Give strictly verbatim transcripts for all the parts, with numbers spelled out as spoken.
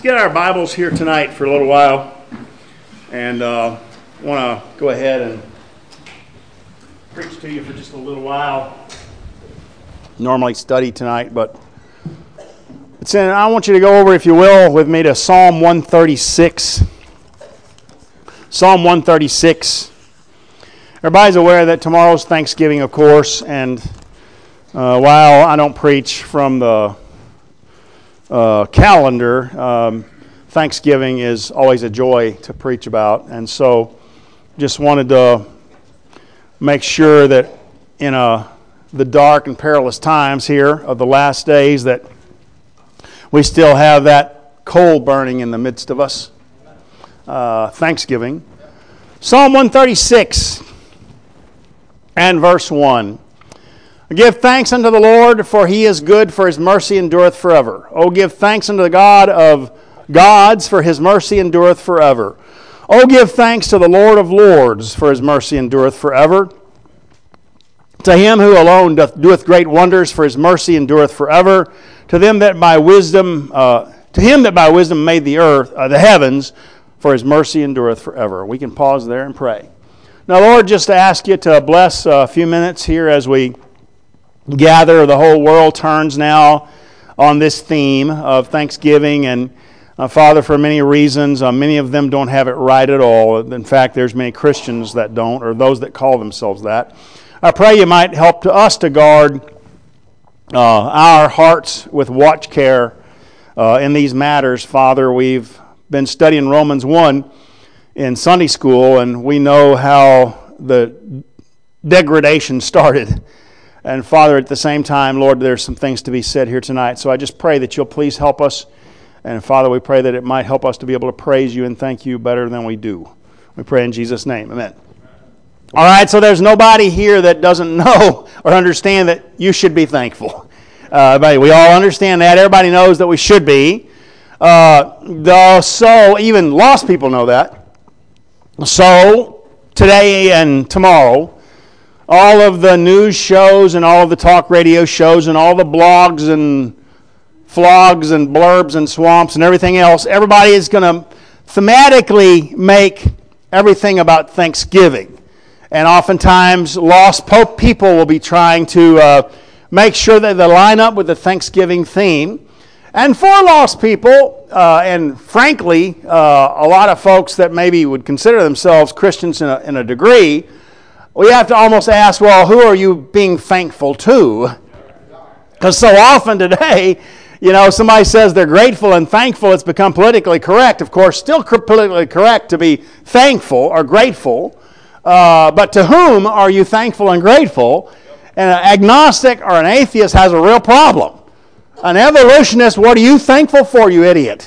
Get our Bibles here tonight for a little while, and uh, I want to go ahead and preach to you for just a little while. Normally study tonight, but it's in, I want you to go over, if you will, with me to Psalm one thirty-six. Psalm one thirty-six. Everybody's aware that tomorrow's Thanksgiving, of course, and uh, while I don't preach from the Uh, calendar, um, Thanksgiving is always a joy to preach about, and so just wanted to make sure that in uh, the dark and perilous times here of the last days that we still have that coal burning in the midst of us. Uh, Thanksgiving. Psalm one thirty-six and verse one. Give thanks unto the Lord, for he is good, for his mercy endureth forever. O give thanks unto the God of gods, for his mercy endureth forever. O give thanks to the Lord of lords, for his mercy endureth forever. To him who alone doth, doeth great wonders, for his mercy endureth forever. To them that by wisdom, uh, to him that by wisdom made the earth, uh, the heavens, for his mercy endureth forever. We can pause there and pray. Now, Lord, just to ask you to bless a few minutes here as we gather. The whole world turns now on this theme of Thanksgiving, and uh, Father, for many reasons, uh, many of them don't have it right at all. In fact, there's many Christians that don't, or those that call themselves that. I pray you might help to us to guard uh, our hearts with watch care uh, in these matters. Father, we've been studying Romans one in Sunday school, and we know how the degradation started. And Father, at the same time, Lord, there's some things to be said here tonight. So I just pray that you'll please help us. And Father, we pray that it might help us to be able to praise you and thank you better than we do. We pray in Jesus' name. Amen. All right, so there's nobody here that doesn't know or understand that you should be thankful. Uh, we all understand that. Everybody knows that we should be. Uh, the, so even lost people know that. So today and tomorrow, all of the news shows and all of the talk radio shows and all the blogs and flogs and blurbs and swamps and everything else, everybody is going to thematically make everything about Thanksgiving. And oftentimes, lost people will be trying to uh, make sure that they line up with the Thanksgiving theme. And for lost people, uh, and frankly, uh, a lot of folks that maybe would consider themselves Christians in a, in a degree, we have to almost ask, well, who are you being thankful to? Because so often today, you know, somebody says they're grateful and thankful, it's become politically correct. Of course, still politically correct to be thankful or grateful. Uh, but to whom are you thankful and grateful? And an agnostic or an atheist has a real problem. An evolutionist, what are you thankful for, you idiot?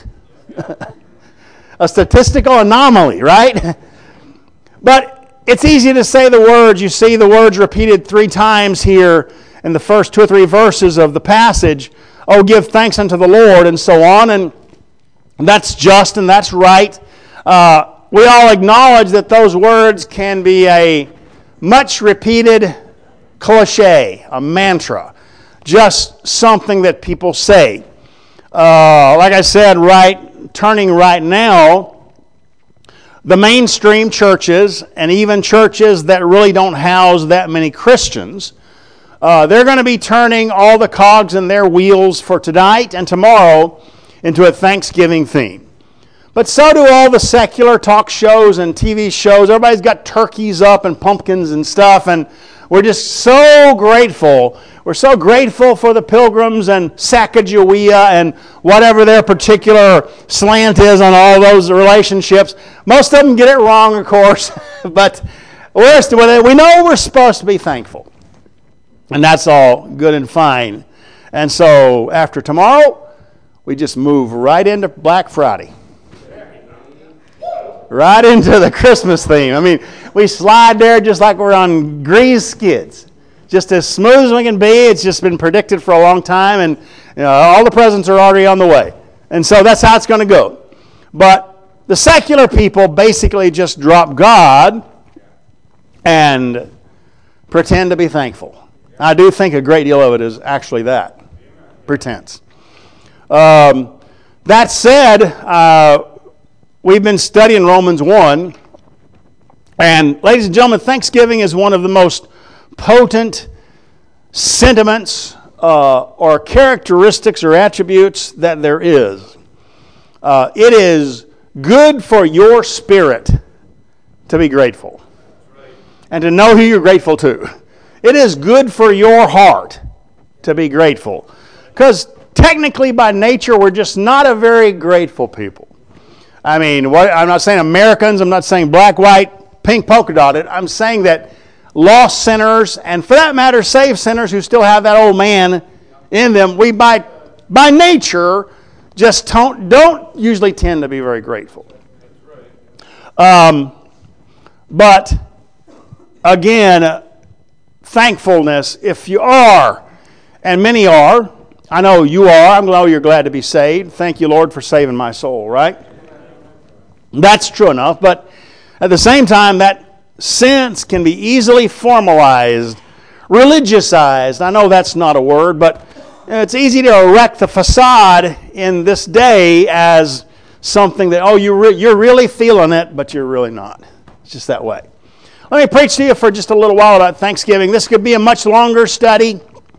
A statistical anomaly, right? But it's easy to say the words. You see the words repeated three times here in the first two or three verses of the passage. Oh, give thanks unto the Lord, and so on. And that's just and that's right. Uh, we all acknowledge that those words can be a much repeated cliche, a mantra, just something that people say. Uh, like I said, right, turning right now, the mainstream churches, and even churches that really don't house that many Christians, uh, they're going to be turning all the cogs in their wheels for tonight and tomorrow into a Thanksgiving theme. But so do all the secular talk shows and T V shows. Everybody's got turkeys up and pumpkins and stuff, and we're just so grateful. We're so grateful for the Pilgrims and Sacagawea and whatever their particular slant is on all those relationships. Most of them get it wrong, of course, but we're still, we know we're supposed to be thankful. And that's all good and fine. And so after tomorrow, we just move right into Black Friday. Right into the Christmas theme. I mean, we slide there just like we're on greased skids. Just as smooth as we can be. It's just been predicted for a long time, and you know, all the presents are already on the way. And so that's how it's going to go. But the secular people basically just drop God and pretend to be thankful. I do think a great deal of it is actually that. Pretense. Um, That said, uh, we've been studying Romans one, and ladies and gentlemen, Thanksgiving is one of the most potent sentiments uh, or characteristics or attributes that there is. Uh, it is good for your spirit to be grateful and to know who you're grateful to. It is good for your heart to be grateful, because technically by nature we're just not a very grateful people. I mean, what, I'm not saying Americans, I'm not saying black, white, pink, polka dotted. I'm saying that lost sinners, and for that matter saved sinners who still have that old man in them, we by by nature just don't, don't usually tend to be very grateful. Um, but again, thankfulness, if you are, and many are, I know you are, I know you're glad to be saved. Thank you, Lord, for saving my soul, right? That's true enough, but at the same time, that sense can be easily formalized, religiousized. I know that's not a word, but it's easy to erect the facade in this day as something that, oh, you're, re- you're really feeling it, but you're really not. It's just that way. Let me preach to you for just a little while about Thanksgiving. This could be a much longer study,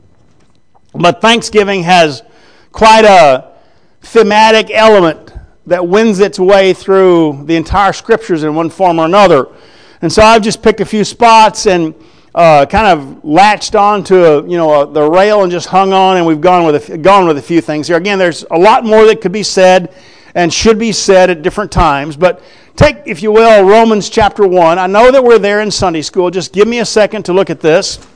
but Thanksgiving has quite a thematic element that wins its way through the entire Scriptures in one form or another. And so I've just picked a few spots and uh, kind of latched on to a, you know a, the rail and just hung on, and we've gone with a, gone with a few things here. Again, there's a lot more that could be said and should be said at different times, but take, if you will, Romans chapter one. I know that we're there in Sunday school. Just give me a second to look at this.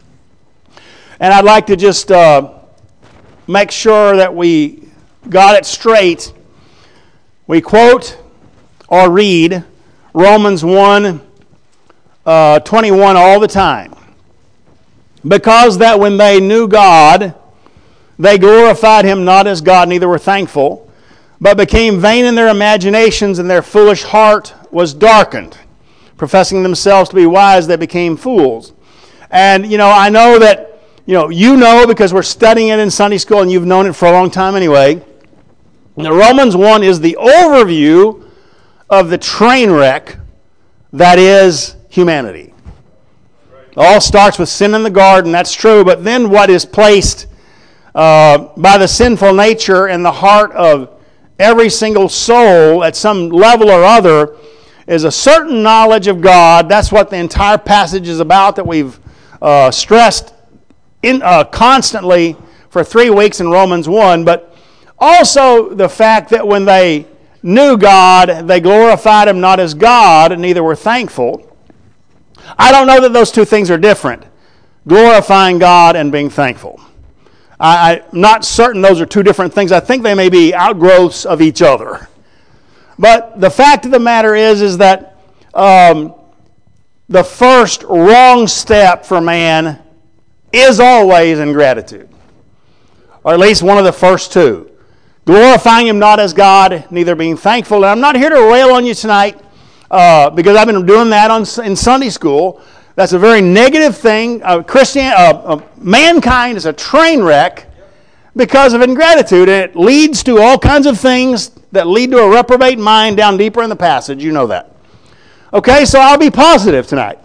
And I'd like to just uh, make sure that we got it straight. We quote or read Romans one, uh, twenty-one all the time. Because that when they knew God, they glorified Him not as God, neither were thankful, but became vain in their imaginations, and their foolish heart was darkened. Professing themselves to be wise, they became fools. And, you know, I know that, you know, you know because we're studying it in Sunday school, and you've known it for a long time anyway. Now, Romans one is the overview of the train wreck that is humanity. It all starts with sin in the garden, that's true, but then what is placed uh, by the sinful nature in the heart of every single soul at some level or other is a certain knowledge of God. That's what the entire passage is about that we've uh, stressed in, uh, constantly for three weeks in Romans one, but also the fact that when they knew God, they glorified Him not as God, and neither were thankful. I don't know that those two things are different, glorifying God and being thankful. I, I'm not certain those are two different things. I think they may be outgrowths of each other. But the fact of the matter is, is that um, the first wrong step for man is always ingratitude. Or at least one of the first two. Glorifying Him not as God, neither being thankful. And I'm not here to rail on you tonight uh, because I've been doing that on, in Sunday school. That's a very negative thing. Uh, Christian, uh, uh, mankind is a train wreck because of ingratitude, and it leads to all kinds of things that lead to a reprobate mind down deeper in the passage. You know that. Okay, so I'll be positive tonight.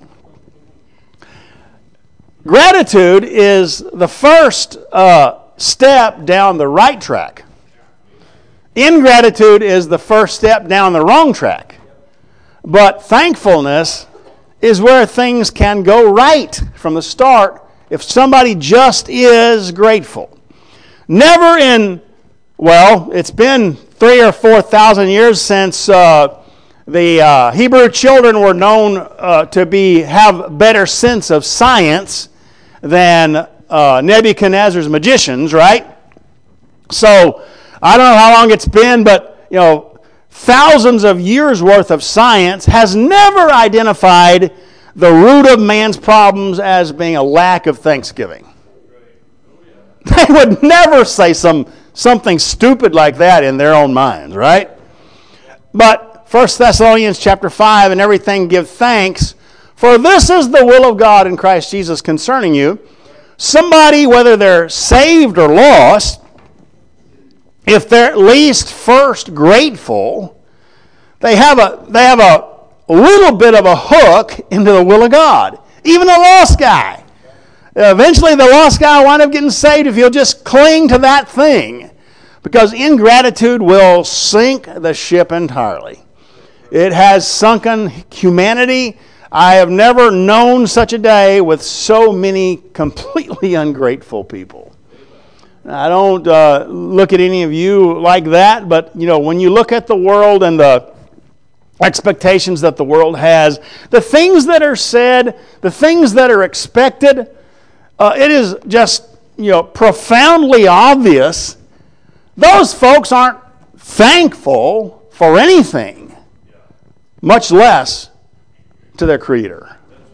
Gratitude is the first uh, step down the right track. Ingratitude is the first step down the wrong track. But thankfulness is where things can go right from the start if somebody just is grateful. Never in, well, it's been three or four thousand years since uh, the uh, Hebrew children were known uh, to be have better sense of science than uh, Nebuchadnezzar's magicians, right? So I don't know how long it's been, but you know, thousands of years worth of science has never identified the root of man's problems as being a lack of thanksgiving. They would never say some something stupid like that in their own minds, right? But First Thessalonians chapter five, and everything give thanks, for this is the will of God in Christ Jesus concerning you. Somebody, whether they're saved or lost, if they're at least first grateful, they have a they have a little bit of a hook into the will of God. Even the lost guy. Eventually the lost guy will wind up getting saved if he'll just cling to that thing. Because ingratitude will sink the ship entirely. It has sunken humanity. I have never known such a day with so many completely ungrateful people. I don't uh, look at any of you like that, but you know, when you look at the world and the expectations that the world has, the things that are said, the things that are expected, uh, it is just, you know, profoundly obvious. Those folks aren't thankful for anything, much less to their Creator.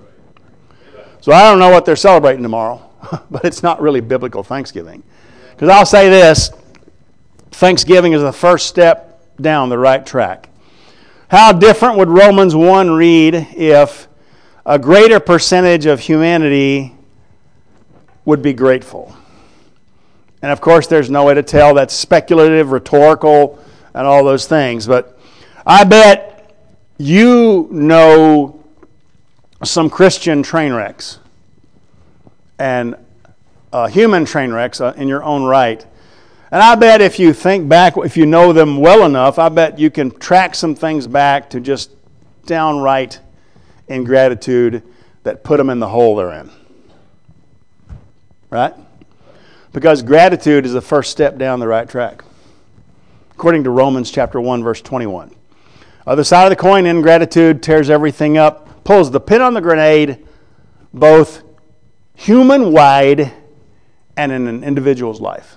So I don't know what they're celebrating tomorrow, but it's not really biblical Thanksgiving. Because I'll say this, Thanksgiving is the first step down the right track. How different would Romans one read if a greater percentage of humanity would be grateful? And of course, there's no way to tell. That's speculative, rhetorical, and all those things. But I bet you know some Christian train wrecks and uh, human train wrecks uh, in your own right. And I bet if you think back, if you know them well enough, I bet you can track some things back to just downright ingratitude that put them in the hole they're in. Right? Because gratitude is the first step down the right track. According to Romans chapter one, verse twenty-one. Other side of the coin, ingratitude tears everything up, pulls the pin on the grenade, both human-wide and in an individual's life.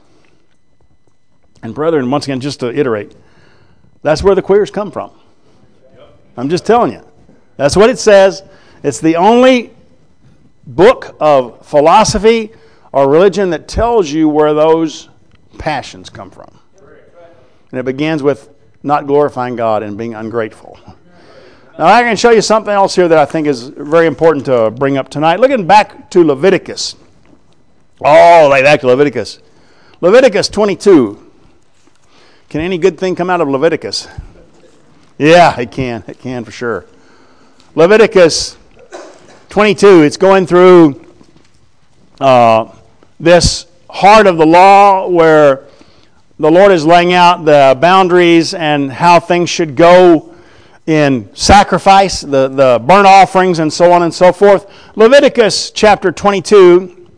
And brethren, once again, just to iterate, that's where the queers come from. I'm just telling you. That's what it says. It's the only book of philosophy or religion that tells you where those passions come from. And it begins with not glorifying God and being ungrateful. Now I can show you something else here that I think is very important to bring up tonight. Looking back to Leviticus. All the way back to Leviticus. Leviticus twenty-two. Can any good thing come out of Leviticus? Yeah, it can. It can for sure. Leviticus twenty-two. It's going through uh, this heart of the law where the Lord is laying out the boundaries and how things should go in sacrifice, the, the burnt offerings and so on and so forth. Leviticus chapter twenty-two,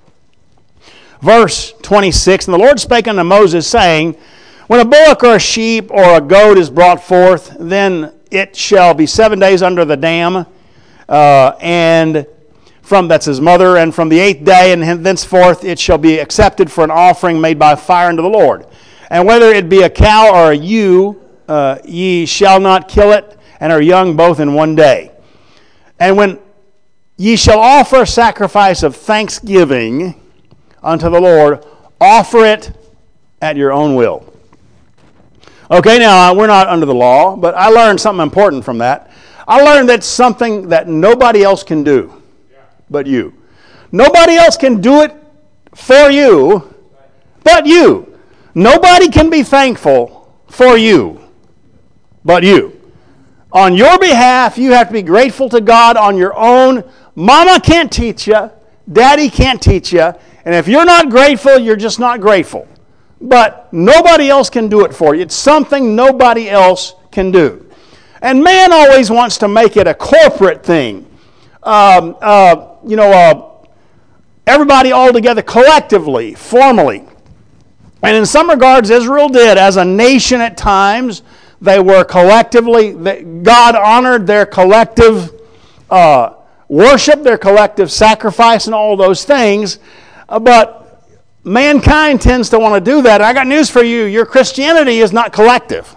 verse twenty-six. And the Lord spake unto Moses, saying, when a bullock or a sheep or a goat is brought forth, then it shall be seven days under the dam, uh, and from that's his mother, and from the eighth day and thenceforth it shall be accepted for an offering made by fire unto the Lord. And whether it be a cow or a ewe, uh, ye shall not kill it, and her young both in one day. And when ye shall offer a sacrifice of thanksgiving unto the Lord, offer it at your own will. Okay, now, we're not under the law, but I learned something important from that. I learned that's something that nobody else can do but you. Nobody else can do it for you but you. Nobody can be thankful for you but you. On your behalf, you have to be grateful to God on your own. Mama can't teach you. Daddy can't teach you. And if you're not grateful, you're just not grateful. But nobody else can do it for you. It's something nobody else can do. And man always wants to make it a corporate thing. Um, uh, you know, uh, everybody all together collectively, formally. And in some regards, Israel did. As a nation at times, they were collectively, God honored their collective uh, worship, their collective sacrifice, and all those things. Uh, but mankind tends to want to do that. I got news for you. Your Christianity is not collective.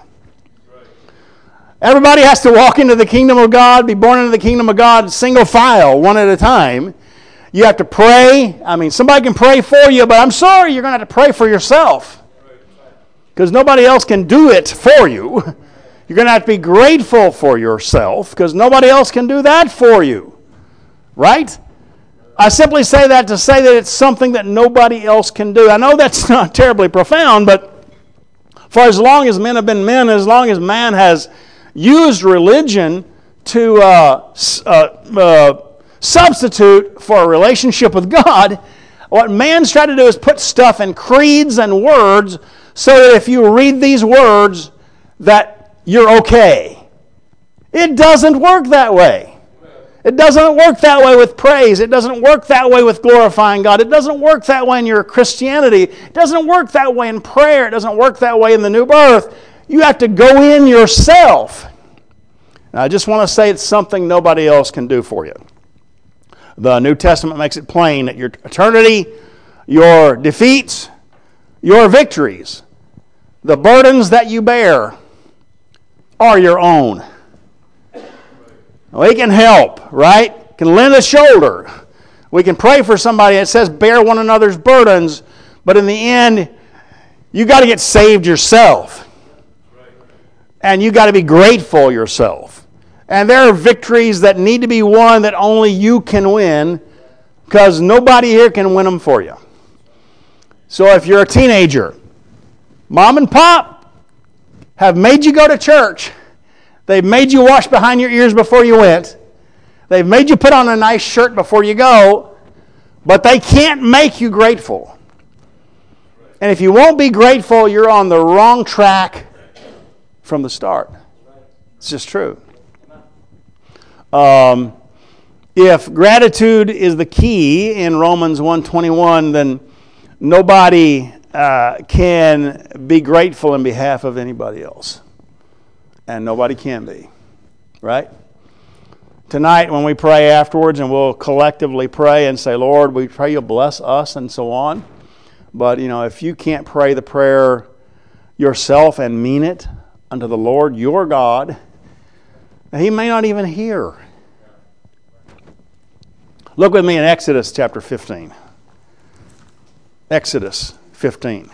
Everybody has to walk into the kingdom of God, be born into the kingdom of God, single file, one at a time. You have to pray. I mean, somebody can pray for you, but I'm sorry, you're going to have to pray for yourself. Because nobody else can do it for you. You're going to have to be grateful for yourself, because nobody else can do that for you. Right? I simply say that to say that it's something that nobody else can do. I know that's not terribly profound, but For as long as men have been men, as long as man has used religion to uh, uh, uh, substitute for a relationship with God, what man's tried to do is put stuff in creeds and words so that if you read these words, that you're okay. It doesn't work that way. It doesn't work that way with praise. It doesn't work that way with glorifying God. It doesn't work that way in your Christianity. It doesn't work that way in prayer. It doesn't work that way in the new birth. You have to go in yourself. Now, I just want to say it's something nobody else can do for you. The New Testament makes it plain that your eternity, your defeats, your victories, the burdens that you bear are your own. We can help, right? Can lend a shoulder. We can pray for somebody that says bear one another's burdens, but in the end, you got to get saved yourself. And you got to be grateful yourself. And there are victories that need to be won that only you can win, because nobody here can win them for you. So if you're a teenager, mom and pop have made you go to church. They've made you wash behind your ears before you went. They've made you put on a nice shirt before you go, but they can't make you grateful. And if you won't be grateful, you're on the wrong track from the start. It's just true. Um, if gratitude is the key in Romans one twenty-one, then nobody uh, can be grateful in behalf of anybody else. And nobody can be. Right? Tonight when we pray afterwards, and we'll collectively pray and say, Lord, we pray you'll bless us and so on. But, you know, if you can't pray the prayer yourself and mean it unto the Lord your God, He may not even hear. Look with me in Exodus chapter fifteen. Exodus fifteen.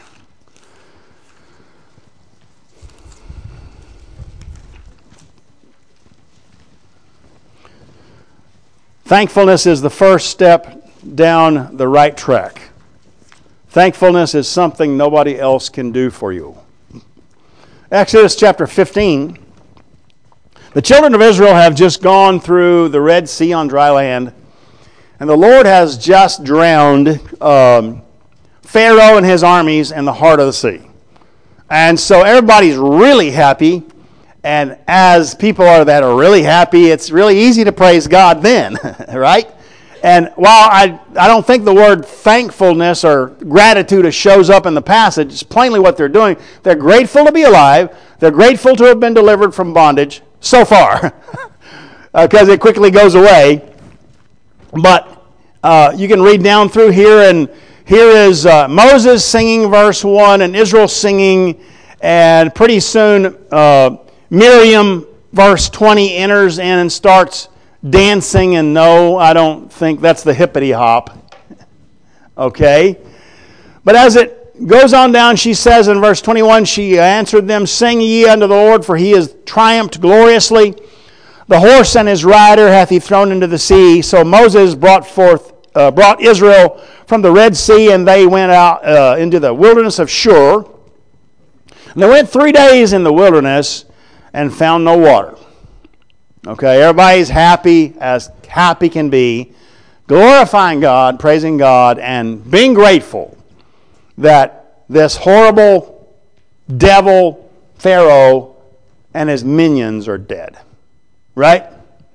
Thankfulness is the first step down the right track. Thankfulness is something nobody else can do for you. Exodus chapter fifteen. The children of Israel have just gone through the Red Sea on dry land, and the Lord has just drowned um, Pharaoh and his armies in the heart of the sea. And so everybody's really happy. And as people are that are really happy, it's really easy to praise God then, right? And while I, I don't think the word thankfulness or gratitude shows up in the passage, it's plainly what they're doing. They're grateful to be alive. They're grateful to have been delivered from bondage so far, because uh, it quickly goes away. But uh, you can read down through here, and here is uh, Moses singing verse one, and Israel singing, and pretty soon uh, Miriam, verse twenty, enters in and starts dancing, and no, I don't think that's the hippity hop. Okay? But as it goes on down, she says in verse twenty-one, she answered them, Sing ye unto the Lord, for he has triumphed gloriously. The horse and his rider hath he thrown into the sea. So Moses brought forth, uh, brought Israel from the Red Sea, and they went out uh, into the wilderness of Shur. And they went three days in the wilderness and found no water. Okay, everybody's happy as happy can be, glorifying God, praising God, and being grateful that this horrible devil, Pharaoh, and his minions are dead. Right?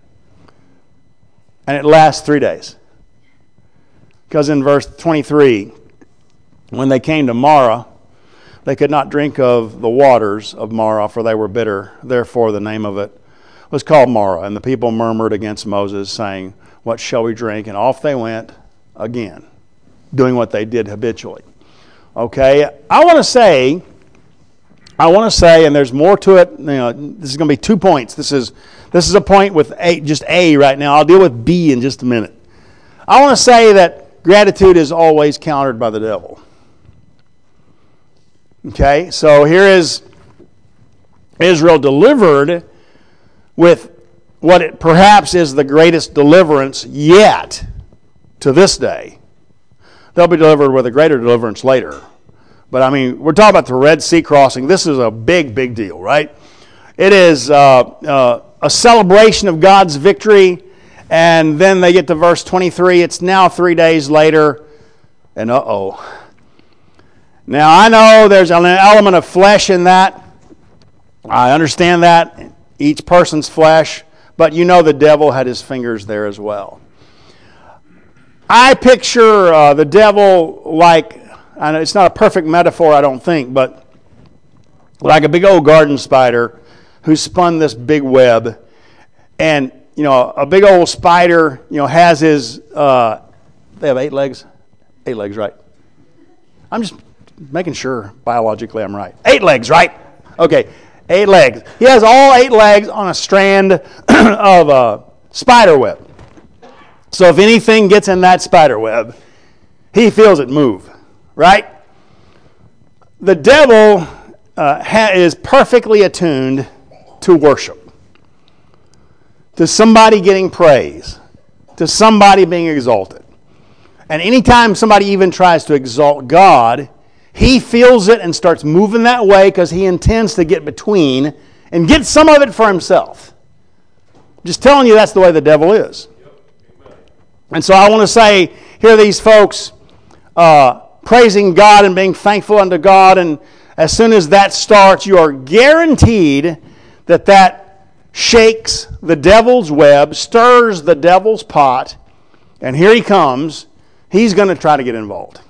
And it lasts three days. Because in verse twenty-three, when they came to Marah, they could not drink of the waters of Marah, for they were bitter. Therefore the name of it was called Marah. And the people murmured against Moses, saying, What shall we drink? And off they went again, doing what they did habitually. Okay, I want to say, I want to say, and there's more to it. You know, this is going to be two points. This is this is a point with A, just A right now. I'll deal with B in just a minute. I want to say that gratitude is always countered by the devil. Okay, so here is Israel delivered with what it perhaps is the greatest deliverance yet to this day. They'll be delivered with a greater deliverance later. But I mean, we're talking about the Red Sea crossing. This is a big, big deal, right? It is uh, uh, a celebration of God's victory. And then they get to verse twenty-three. It's now three days later. And uh-oh. Now, I know there's an element of flesh in that. I understand that. Each person's flesh. But you know the devil had his fingers there as well. I picture uh, the devil like, I know it's not a perfect metaphor, I don't think, but like a big old garden spider who spun this big web. And, you know, a big old spider, you know, has his, uh, they have eight legs? Eight legs, right? I'm just making sure biologically I'm right. Eight legs, right? Okay. Eight legs. He has all eight legs on a strand of a spider web. So if anything gets in that spider web, he feels it move, right? The devil uh, ha- is perfectly attuned to worship, to somebody getting praise, to somebody being exalted. And anytime somebody even tries to exalt God, he feels it and starts moving that way because he intends to get between and get some of it for himself. Just telling you that's the way the devil is. And so I want to say, here are these folks uh, praising God and being thankful unto God. And as soon as that starts, you are guaranteed that that shakes the devil's web, stirs the devil's pot. And here he comes. He's going to try to get involved.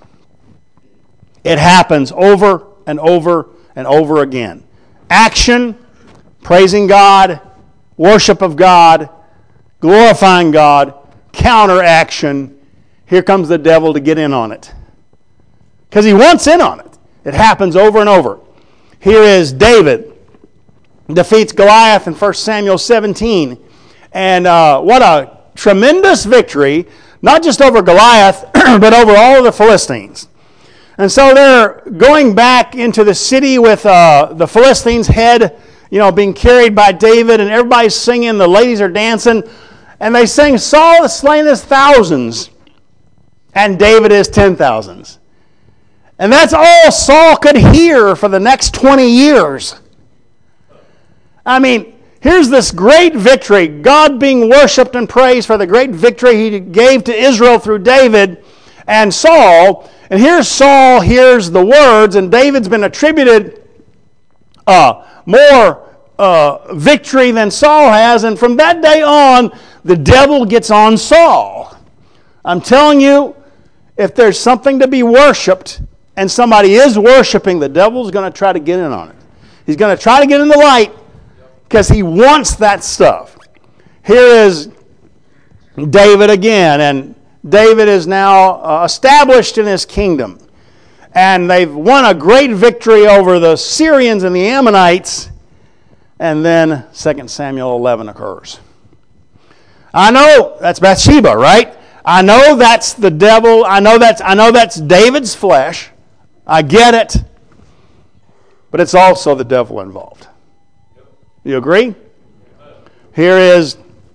It happens over and over and over again. Action, praising God, worship of God, glorifying God, counteraction. Here comes the devil to get in on it. Because he wants in on it. It happens over and over. Here is David defeats Goliath in First Samuel seventeen. And uh, what a tremendous victory, not just over Goliath, but over all of the Philistines. And so they're going back into the city with uh, the Philistines' head, you know, being carried by David, and everybody's singing, the ladies are dancing, and they sing, Saul has slain his thousands, and David his ten thousands. And that's all Saul could hear for the next twenty years. I mean, here's this great victory, God being worshipped and praised for the great victory he gave to Israel through David and Saul. And here's Saul hears the words, and David's been attributed uh, more uh, victory than Saul has. And from that day on, the devil gets on Saul. I'm telling you, if there's something to be worshipped, and somebody is worshiping, the devil's going to try to get in on it. He's going to try to get in the light because he wants that stuff. Here is David again, and David is now uh, established in his kingdom. And they've won a great victory over the Syrians and the Ammonites. And then Second Samuel eleven occurs. I know that's Bathsheba, right? I know that's the devil. I know that's, I know that's David's flesh. I get it. But it's also the devil involved. You agree? Here is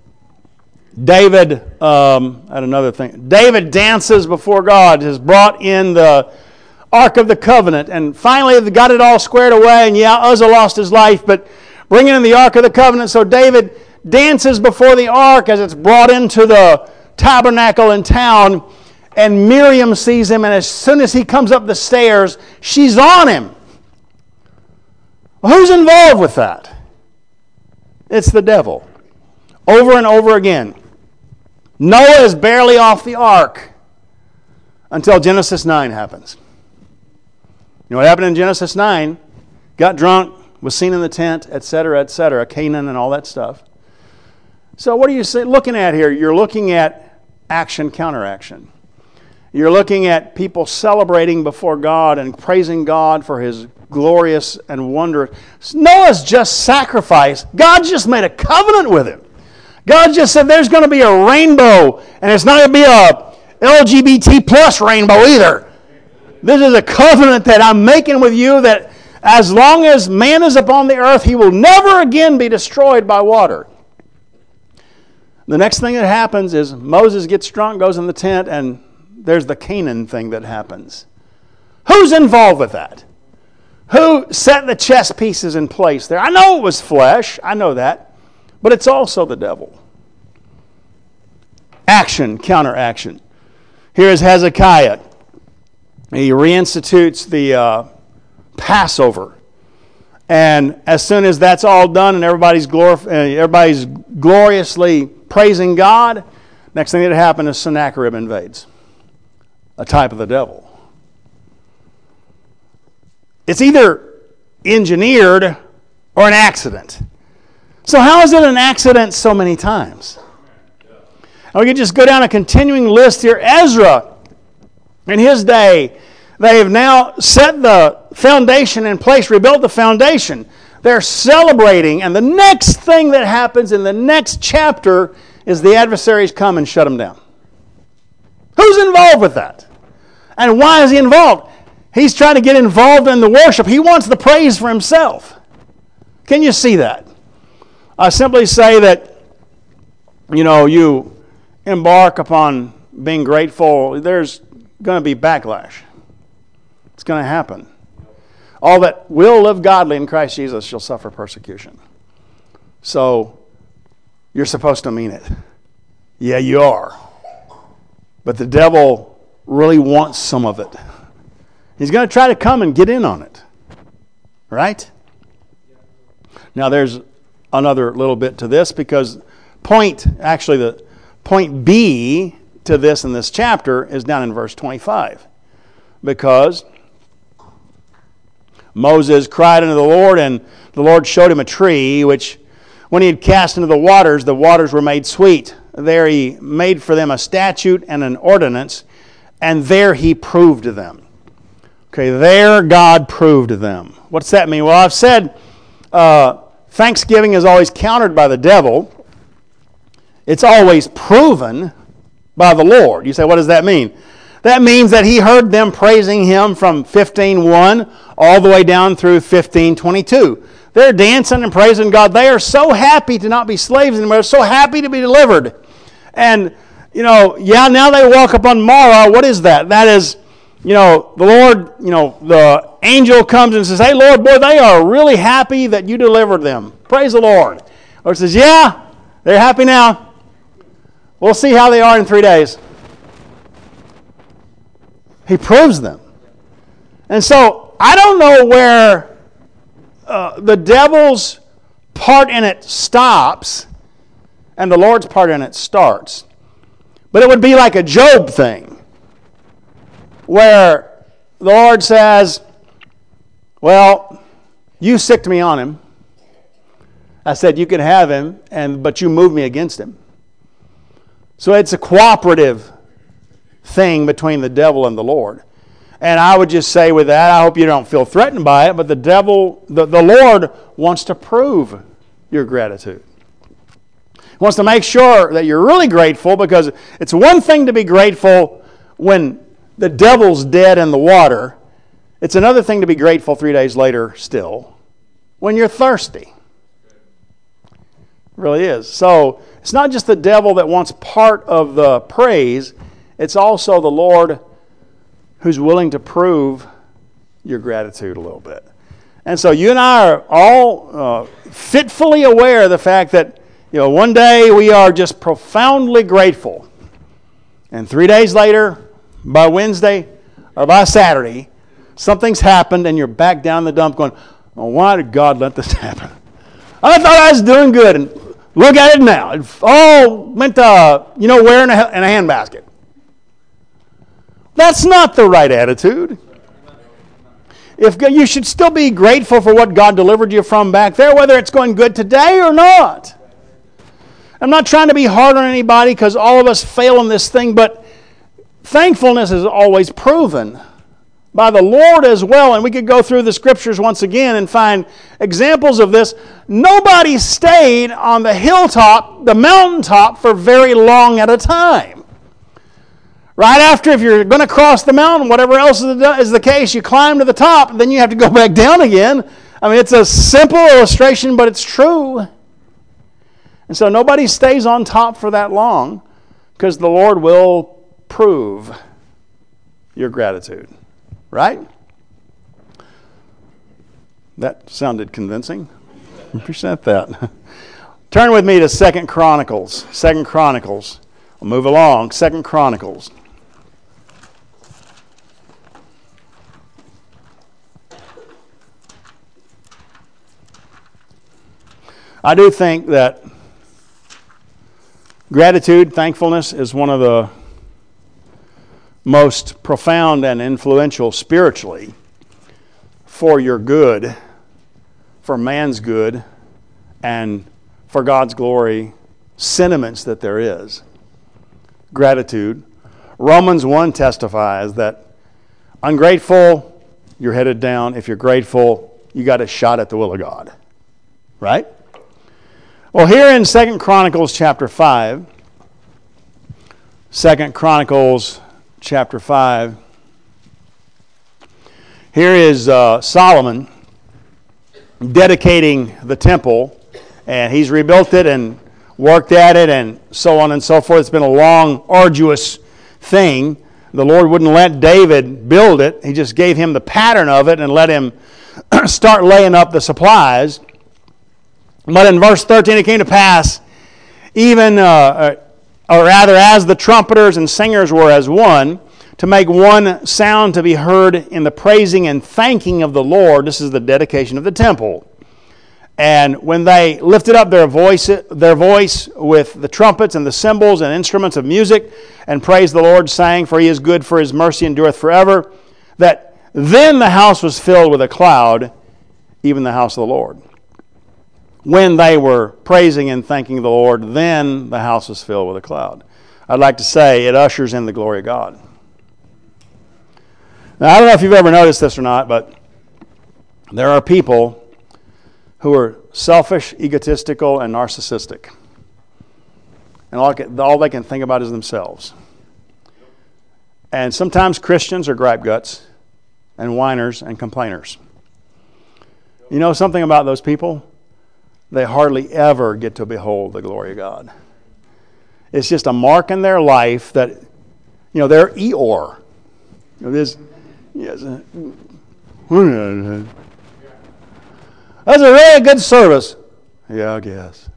David, um, I had another thing. David dances before God, has brought in the Ark of the Covenant, and finally they got it all squared away, and yeah, Uzzah lost his life, but bringing in the Ark of the Covenant, so David dances before the Ark as it's brought into the tabernacle in town, and Miriam sees him, and as soon as he comes up the stairs, she's on him. Well, who's involved with that? It's the devil. Over and over again. Noah is barely off the ark until Genesis nine happens. You know what happened in Genesis nine? Got drunk, was seen in the tent, et cetera, et cetera, Canaan and all that stuff. So what are you looking at here? You're looking at action, counteraction. You're looking at people celebrating before God and praising God for His glorious and wondrous. Noah's just sacrificed. God just made a covenant with him. God just said there's going to be a rainbow, and it's not going to be a L G B T plus rainbow either. This is a covenant that I'm making with you that as long as man is upon the earth, he will never again be destroyed by water. The next thing that happens is Moses gets drunk, goes in the tent, and there's the Canaan thing that happens. Who's involved with that? Who set the chess pieces in place there? I know it was flesh. I know that. But it's also the devil. Action, counteraction. Here is Hezekiah. He reinstitutes the uh, Passover. And as soon as that's all done and everybody's, glorif- uh, everybody's gloriously praising God, next thing that happened is Sennacherib invades. A type of the devil. It's either engineered or an accident. So how is it an accident so many times? And we can just go down a continuing list here. Ezra, in his day, they have now set the foundation in place, rebuilt the foundation. They're celebrating, and the next thing that happens in the next chapter is the adversaries come and shut them down. Who's involved with that? And why is he involved? He's trying to get involved in the worship. He wants the praise for himself. Can you see that? I simply say that, you know, you embark upon being grateful, there's going to be backlash. It's going to happen. All that will live godly in Christ Jesus shall suffer persecution. So, you're supposed to mean it. Yeah, you are. But the devil really wants some of it. He's going to try to come and get in on it. Right? Now there's another little bit to this, because point, actually the point B to this in this chapter is down in verse twenty-five. Because Moses cried unto the Lord, and the Lord showed him a tree, which when he had cast into the waters, the waters were made sweet. There he made for them a statute and an ordinance, and there he proved to them. Okay, there God proved to them. What's that mean? Well, I've said uh, thanksgiving is always countered by the devil. It's always proven by the Lord. You say, what does that mean? That means that he heard them praising him from fifteen one all the way down through fifteen twenty-two. They're dancing and praising God. They are so happy to not be slaves anymore. They're so happy to be delivered. And, you know, yeah, now they walk upon Mara. What is that? That is, you know, the Lord, you know, the angel comes and says, hey, Lord, boy, they are really happy that you delivered them. Praise the Lord. The Lord says, yeah, they're happy now. We'll see how they are in three days. He proves them. And so, I don't know where uh, the devil's part in it stops and the Lord's part in it starts. But it would be like a Job thing, where the Lord says, well, you sicked me on him. I said you can have him, and but you moved me against him. So it's a cooperative thing between the devil and the Lord. And I would just say with that, I hope you don't feel threatened by it, but the devil, the, the Lord wants to prove your gratitude. He wants to make sure that you're really grateful, because it's one thing to be grateful when the devil's dead in the water. It's another thing to be grateful three days later still when you're thirsty. It really is. So it's not just the devil that wants part of the praise. It's also the Lord who's willing to prove your gratitude a little bit. And so you and I are all uh, fitfully aware of the fact that, you know, one day we are just profoundly grateful. And three days later, by Wednesday or by Saturday, something's happened and you're back down the dump going, oh, why did God let this happen? I thought I was doing good, and look at it now. It all went to, you know, where in a, in a handbasket. That's not the right attitude. If you should still be grateful for what God delivered you from back there, whether it's going good today or not. I'm not trying to be hard on anybody, because all of us fail in this thing, but thankfulness is always proven by the Lord as well. And we could go through the scriptures once again and find examples of this. Nobody stayed on the hilltop, the mountaintop, for very long at a time. Right after, if you're going to cross the mountain, whatever else is the case, you climb to the top, and then you have to go back down again. I mean, it's a simple illustration, but it's true. And so nobody stays on top for that long, because the Lord will prove your gratitude. Right? That sounded convincing. Appreciate that. Turn with me to Second Chronicles. Second Chronicles. We'll move along. Second Chronicles. I do think that gratitude, thankfulness is one of the most profound and influential spiritually for your good, for man's good, and for God's glory sentiments that there is. Gratitude. Romans one testifies that ungrateful, you're headed down. If you're grateful, you got a shot at the will of God. Right? Well, here in Second Chronicles chapter five, Second Chronicles chapter five, here is uh, Solomon dedicating the temple, and he's rebuilt it and worked at it and so on and so forth. It's been a long, arduous thing. The Lord wouldn't let David build it. He just gave him the pattern of it and let him start laying up the supplies. But in verse thirteen, it came to pass, even, uh, or rather, as the trumpeters and singers were as one, to make one sound to be heard in the praising and thanking of the Lord. This is the dedication of the temple. And when they lifted up their voice, their voice with the trumpets and the cymbals and instruments of music, and praised the Lord, saying, "For he is good, for his mercy endureth forever," that then the house was filled with a cloud, even the house of the Lord. When they were praising and thanking the Lord, then the house was filled with a cloud. I'd like to say it ushers in the glory of God. Now, I don't know if you've ever noticed this or not, but there are people who are selfish, egotistical, and narcissistic. And all, all they can think about is themselves. And sometimes Christians are gripe guts and whiners and complainers. You know something about those people? They hardly ever get to behold the glory of God. It's just a mark in their life that, you know, they're Eeyore. You know, this, yes, uh, that's a really good service. Yeah, I guess.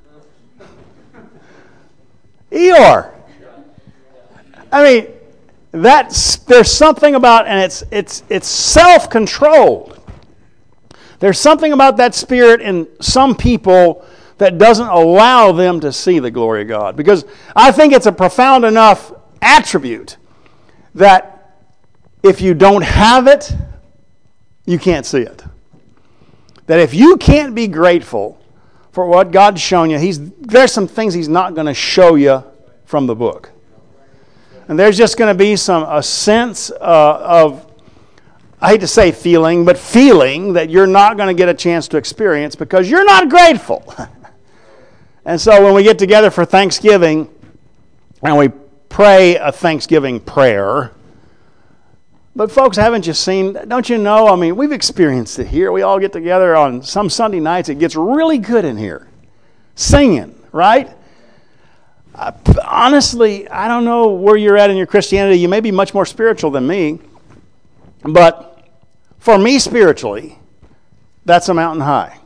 Eeyore. I mean, that's there's something about, and it's it's it's self-controlled. There's something about that spirit in some people that doesn't allow them to see the glory of God. Because I think it's a profound enough attribute that if you don't have it, you can't see it. That if you can't be grateful for what God's shown you, he's, there's some things He's not going to show you from the book. And there's just going to be some a sense uh, of, I hate to say feeling, but feeling that you're not going to get a chance to experience because you're not grateful. And so when we get together for Thanksgiving and we pray a Thanksgiving prayer, but folks, haven't you seen, don't you know, I mean, we've experienced it here. We all get together on some Sunday nights. It gets really good in here. Singing, right? Uh, honestly, I don't know where you're at in your Christianity. You may be much more spiritual than me. But for me spiritually, that's a mountain high.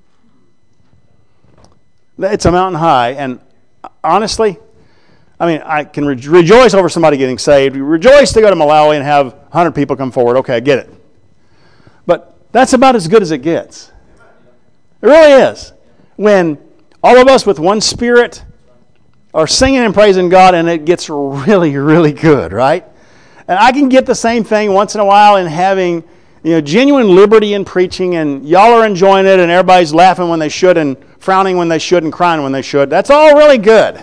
It's a mountain high. And honestly, I mean, I can re- rejoice over somebody getting saved. Rejoice to go to Malawi and have one hundred people come forward. Okay, I get it. But that's about as good as it gets. It really is. When all of us with one spirit are singing and praising God, and it gets really, really good, right? And I can get the same thing once in a while in having, you know, genuine liberty in preaching, and y'all are enjoying it, and everybody's laughing when they should, and frowning when they should, and crying when they should. That's all really good.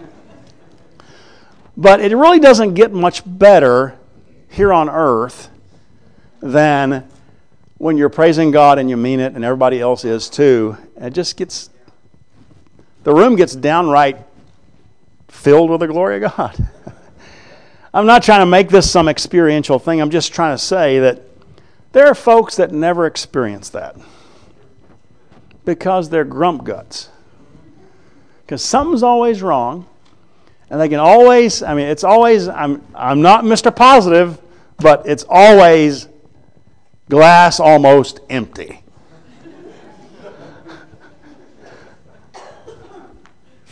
But it really doesn't get much better here on earth than when you're praising God and you mean it, and everybody else is too. It just gets, the room gets downright filled with the glory of God. I'm not trying to make this some experiential thing. I'm just trying to say that there are folks that never experience that because they're grump guts. Because something's always wrong, and they can always, I mean, it's always, I'm, I'm not Mister Positive, but it's always glass almost empty.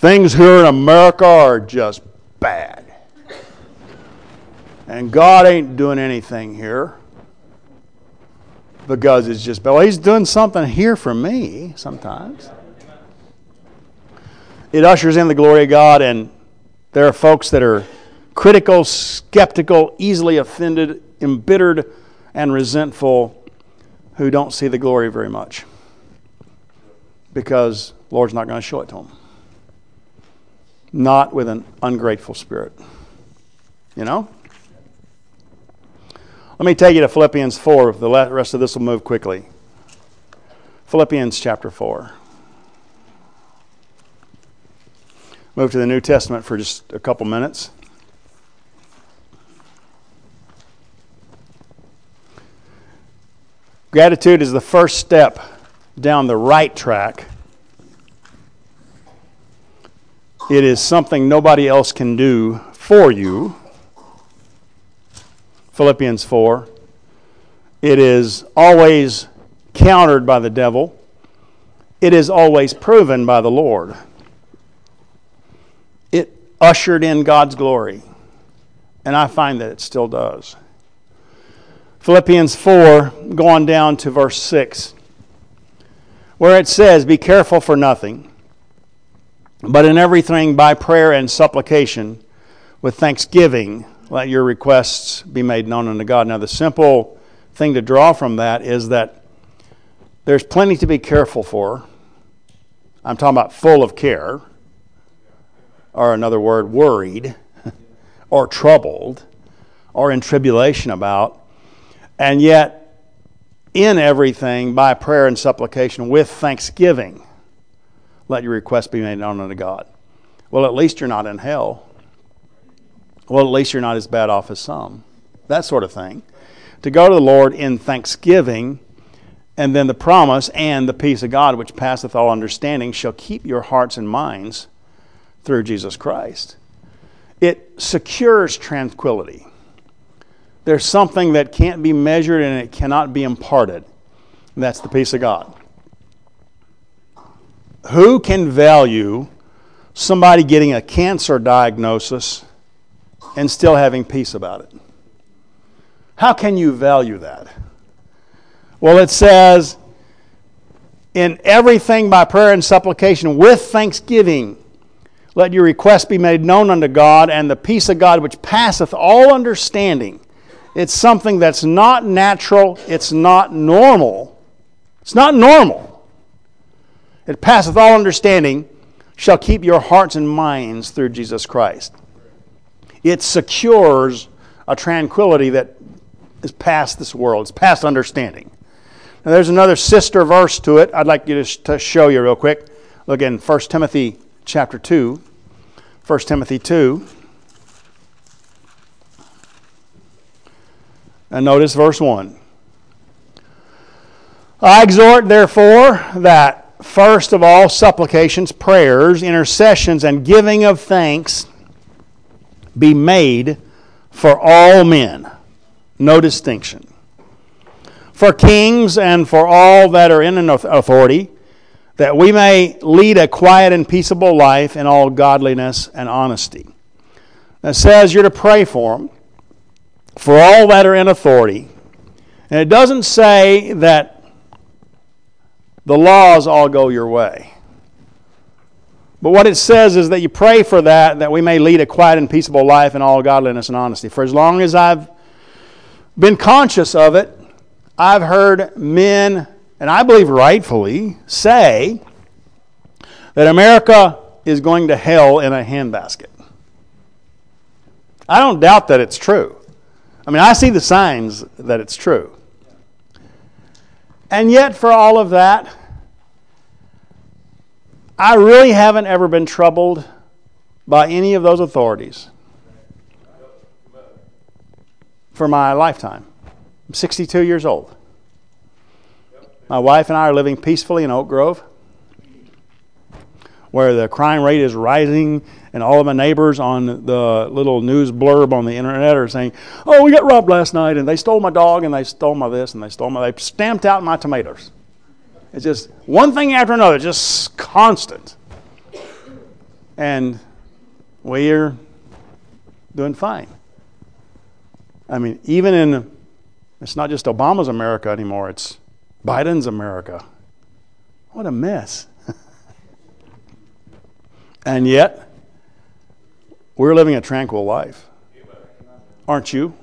Things here in America are just bad. And God ain't doing anything here because it's just bad. Well, He's doing something here for me sometimes. It ushers in the glory of God, and there are folks that are critical, skeptical, easily offended, embittered, and resentful who don't see the glory very much because the Lord's not going to show it to them. Not with an ungrateful spirit. You know? Let me take you to Philippians four. The rest of this will move quickly. Philippians chapter four. Move to the New Testament for just a couple minutes. Gratitude is the first step down the right track. It is something nobody else can do for you. Philippians four. It is always countered by the devil. It is always proven by the Lord. It ushered in God's glory. And I find that it still does. Philippians four, going down to verse six, where it says, "Be careful for nothing, but in everything by prayer and supplication, with thanksgiving, let your requests be made known unto God." Now the simple thing to draw from that is that there's plenty to be careful for. I'm talking about full of care, or another word, worried, or troubled, or in tribulation about. And yet, in everything, by prayer and supplication, with thanksgiving, let your requests be made known unto God. Well, at least you're not in hell. Well, at least you're not as bad off as some. That sort of thing. To go to the Lord in thanksgiving, and then the promise, and the peace of God, which passeth all understanding, shall keep your hearts and minds through Jesus Christ. It secures tranquility. There's something that can't be measured and it cannot be imparted. And that's the peace of God. Who can value somebody getting a cancer diagnosis and still having peace about it? How can you value that? Well, it says, in everything by prayer and supplication with thanksgiving, let your requests be made known unto God, and the peace of God which passeth all understanding. It's something that's not natural. It's not normal. It's not normal. It passeth all understanding, shall keep your hearts and minds through Jesus Christ. It secures a tranquility that is past this world. It's past understanding. Now there's another sister verse to it I'd like you to show you real quick. Look in First Timothy chapter two. First Timothy two. And notice verse one. I exhort, therefore, that first of all supplications, prayers, intercessions, and giving of thanks be made for all men. No distinction. For kings and for all that are in authority, that we may lead a quiet and peaceable life in all godliness and honesty. It says you're to pray for them, for all that are in authority. And it doesn't say that the laws all go your way. But what it says is that you pray for that, that we may lead a quiet and peaceable life in all godliness and honesty. For as long as I've been conscious of it, I've heard men, and I believe rightfully, say that America is going to hell in a handbasket. I don't doubt that it's true. I mean, I see the signs that it's true. And yet, for all of that, I really haven't ever been troubled by any of those authorities for my lifetime. I'm sixty-two years old. My wife and I are living peacefully in Oak Grove, where the crime rate is rising, and all of my neighbors on the little news blurb on the internet are saying, "Oh, we got robbed last night, and they stole my dog, and they stole my this, and they stole my..." They stamped out my tomatoes. It's just one thing after another, just constant. And we're doing fine. I mean, even in, it's not just Obama's America anymore, it's Biden's America. What a mess. And yet, we're living a tranquil life. Aren't you?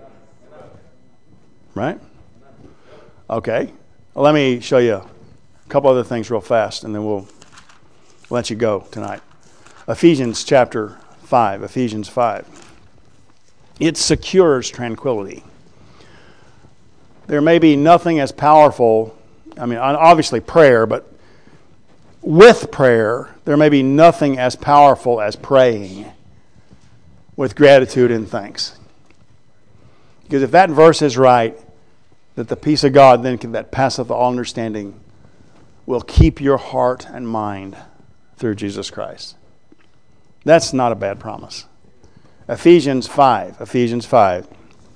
Right? Okay. Well, let me show you a couple other things real fast, and then we'll let you go tonight. Ephesians chapter five. Ephesians five. It secures tranquility. There may be nothing as powerful, I mean, obviously prayer, but with prayer, there may be nothing as powerful as praying with gratitude and thanks. Because if that verse is right, that the peace of God then can, that passeth all understanding will keep your heart and mind through Jesus Christ. That's not a bad promise. Ephesians five. Ephesians five.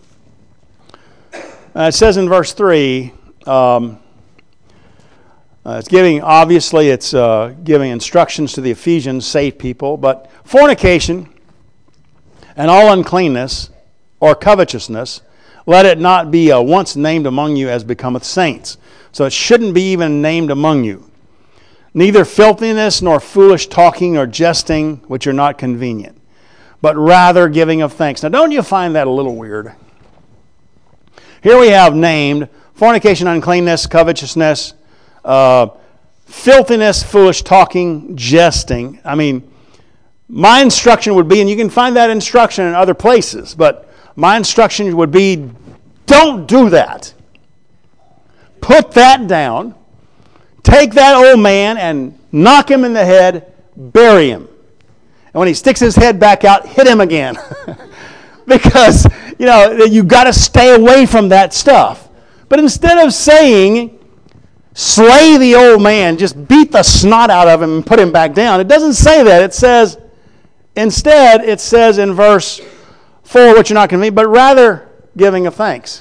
Uh, it says in verse three, um, uh, it's giving, obviously, it's uh, giving instructions to the Ephesians, saved people, but fornication and all uncleanness or covetousness, let it not be uh, once named among you as becometh saints. So it shouldn't be even named among you. Neither filthiness nor foolish talking or jesting, which are not convenient, but rather giving of thanks. Now, don't you find that a little weird? Here we have named fornication, uncleanness, covetousness, uh, filthiness, foolish talking, jesting. I mean, my instruction would be, and you can find that instruction in other places, but my instruction would be, don't do that. Put that down. Take that old man and knock him in the head, bury him. And when he sticks his head back out, hit him again. Because, you know, you've got to stay away from that stuff. But instead of saying, slay the old man, just beat the snot out of him and put him back down, it doesn't say that. It says, instead, it says in verse four, which are not convenient, but rather giving of thanks.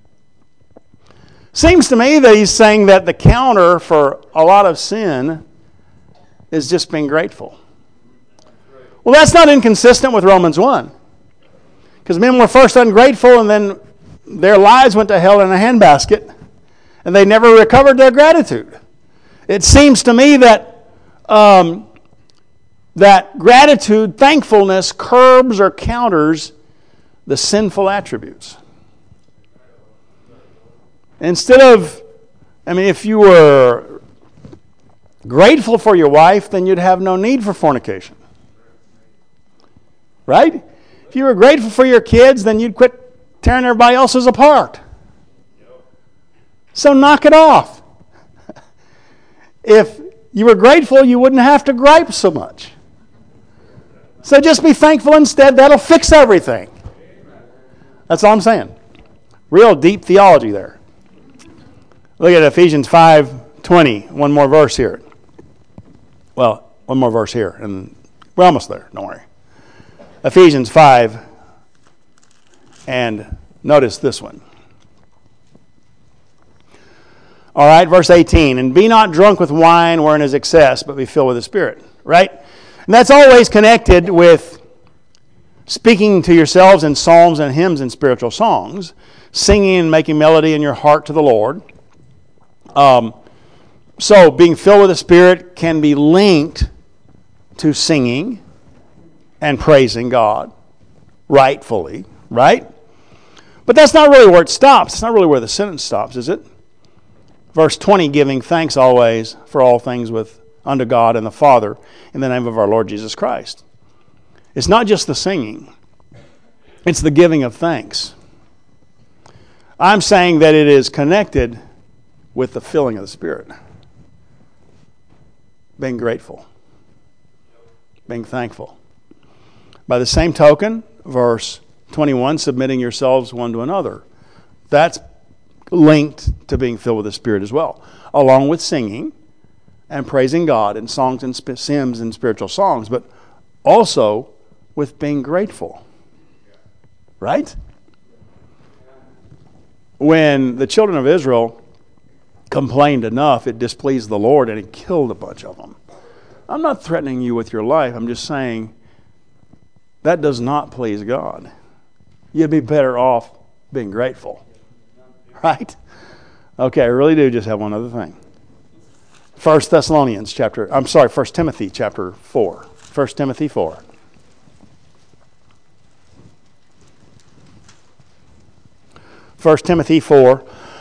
Seems to me that he's saying that the counter for a lot of sin is just being grateful. Well, that's not inconsistent with Romans one. Because men were first ungrateful and then their lives went to hell in a handbasket and they never recovered their gratitude. It seems to me that um, that gratitude, thankfulness, curbs or counters the sinful attributes. Instead of, I mean, if you were grateful for your wife, then you'd have no need for fornication. Right? If you were grateful for your kids, then you'd quit tearing everybody else's apart. So knock it off. If you were grateful, you wouldn't have to gripe so much. So just be thankful instead. That'll fix everything. That's all I'm saying. Real deep theology there. Look at Ephesians five twenty. One more verse here. Well, one more verse here. And we're almost there. Don't worry. Ephesians five. And notice this one. All right, verse eighteen. And be not drunk with wine wherein is excess, but be filled with the Spirit. Right? And that's always connected with speaking to yourselves in psalms and hymns and spiritual songs, singing and making melody in your heart to the Lord. Um, so being filled with the Spirit can be linked to singing and praising God rightfully, right? But that's not really where it stops. It's not really where the sentence stops, is it? Verse twenty, giving thanks always for all things with unto God and the Father in the name of our Lord Jesus Christ. It's not just the singing. It's the giving of thanks. I'm saying that it is connected with the filling of the Spirit. Being grateful. Being thankful. By the same token, verse twenty-one, submitting yourselves one to another. That's linked to being filled with the Spirit as well. Along with singing and praising God in songs and hymns and spiritual songs, but also with being grateful. Right? When the children of Israel complained enough, it displeased the Lord and he killed a bunch of them. I'm not threatening you with your life. I'm just saying that does not please God. You'd be better off being grateful. Right? Okay, I really do just have one other thing. First Thessalonians chapter, I'm sorry, First Timothy chapter four. First Timothy four. First Timothy four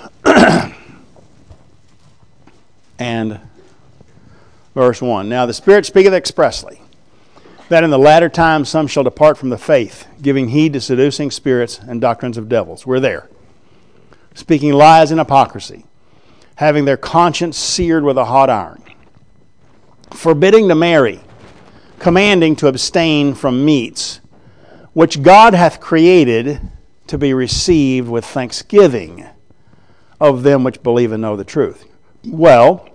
and verse one. Now the Spirit speaketh expressly, that in the latter times some shall depart from the faith, giving heed to seducing spirits and doctrines of devils. We're there. Speaking lies and hypocrisy, having their conscience seared with a hot iron, forbidding to marry, commanding to abstain from meats, which God hath created to be received with thanksgiving of them which believe and know the truth. Well,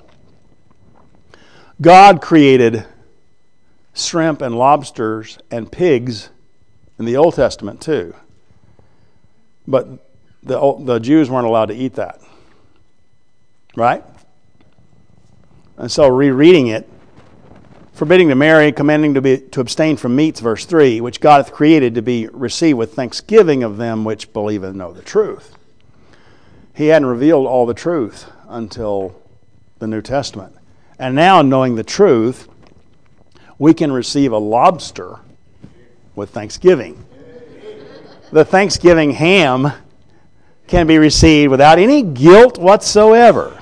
God created shrimp and lobsters and pigs in the Old Testament too. But the, the Jews weren't allowed to eat that. Right? And so rereading it, forbidding to marry, commanding to be to abstain from meats, verse three, which God hath created to be received with thanksgiving of them which believe and know the truth. He hadn't revealed all the truth until the New Testament. And now, knowing the truth, we can receive a lobster with thanksgiving. The Thanksgiving ham can be received without any guilt whatsoever.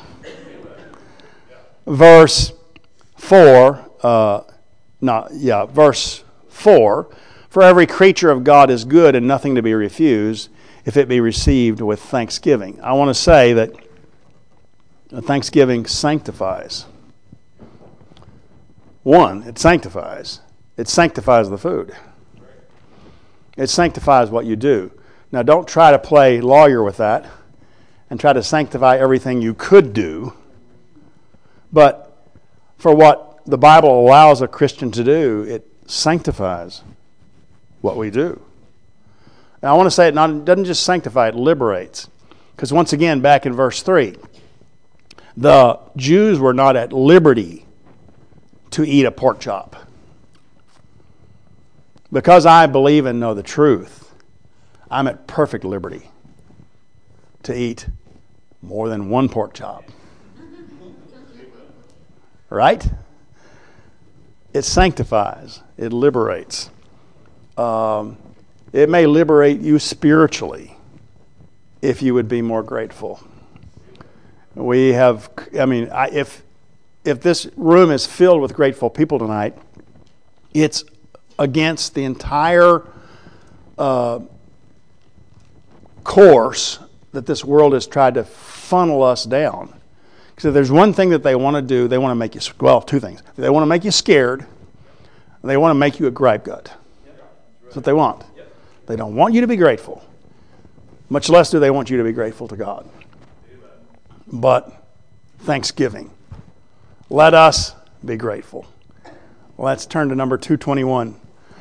Verse four, uh, not yeah, verse four. For every creature of God is good and nothing to be refused, if it be received with thanksgiving. I want to say that thanksgiving sanctifies. One, it sanctifies. It sanctifies the food. It sanctifies what you do. Now, don't try to play lawyer with that and try to sanctify everything you could do. But for what the Bible allows a Christian to do, it sanctifies what we do. Now, I want to say it, not, it doesn't just sanctify, it liberates. Because once again, back in verse three, the Jews were not at liberty to eat a pork chop. Because I believe and know the truth, I'm at perfect liberty to eat more than one pork chop. Right? It sanctifies. It liberates. Um, it may liberate you spiritually if you would be more grateful. We have, I mean, I, if if this room is filled with grateful people tonight, it's against the entire uh, course that this world has tried to funnel us down. Because if there's one thing that they want to do, they want to make you, well, two things. They want to make you scared, and they want to make you a gripe gut. That's what they want. They don't want you to be grateful. Much less do they want you to be grateful to God. But thanksgiving. Let us be grateful. Let's turn to number two twenty-one.